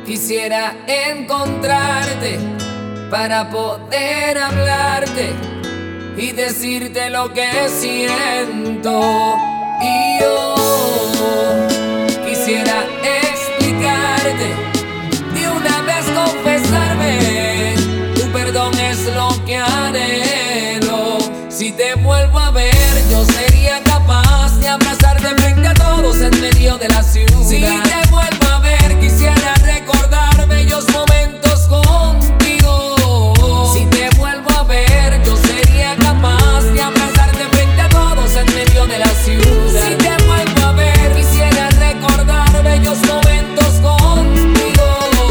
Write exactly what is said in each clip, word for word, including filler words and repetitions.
Quisiera encontrarte para poder hablarte y decirte lo que siento. Y yo quisiera explicarte, de una vez confesarme, tu perdón es lo que anhelo. Si te vuelvo a ver, yo sería capaz de abrazarte frente a todos en medio de la ciudad. Si te vuelvo a ver, quisiera recordar bellos momentos contigo. Si te vuelvo a ver, yo sería capaz de abrazarte frente a todos en medio de la ciudad. Si te vuelvo a ver, quisiera recordar bellos momentos contigo,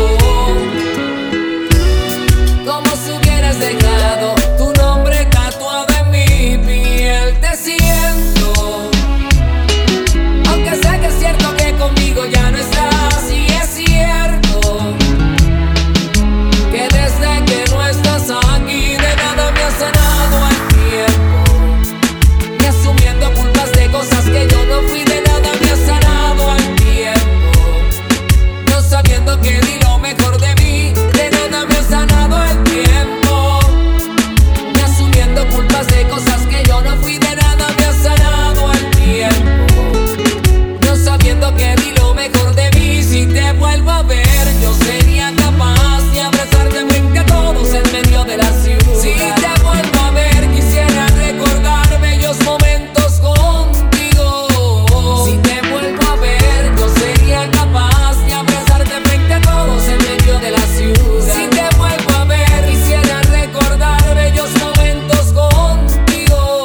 como si hubieras dejado tu nombre tatuado en mi piel. Te siento, aunque sé que es cierto que conmigo ya no estás. Y es cierto que desde que no estás aquí, de nada me has sanado el tiempo. Y asumiendo culpas de cosas que yo no fui, de nada me has sanado el tiempo. No sabiendo que di lo mejor de mí, de nada me has sanado el tiempo. Y asumiendo culpas de cosas que yo no fui, de nada me has sanado el tiempo. No sabiendo que di lo mejor de mí. Si te vuelvo a ver, yo sería capaz de abrazarte frente a todos en medio de la ciudad. Si te vuelvo a ver, quisiera recordar bellos momentos contigo. Si te vuelvo a ver, yo sería capaz de abrazarte frente a todos en medio de la ciudad. Si te vuelvo a ver, quisiera recordar bellos momentos contigo,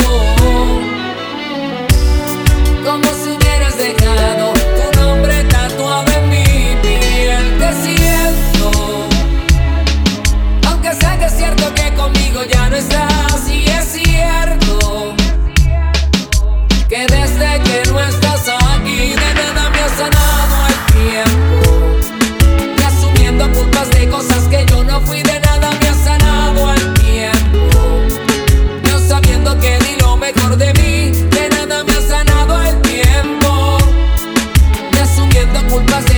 como si hubieras dejado tu nombre tatuado en mi piel. Te siento, aunque sé que es cierto que conmigo ya no estás. Y es cierto que desde que no estás aquí, de nada me has sanado el tiempo. Y asumiendo culpas de cosas que yo no fui, de nada me has sanado el tiempo. No sabiendo que di lo mejor de mí, de nada me has sanado el tiempo. Y asumiendo culpas de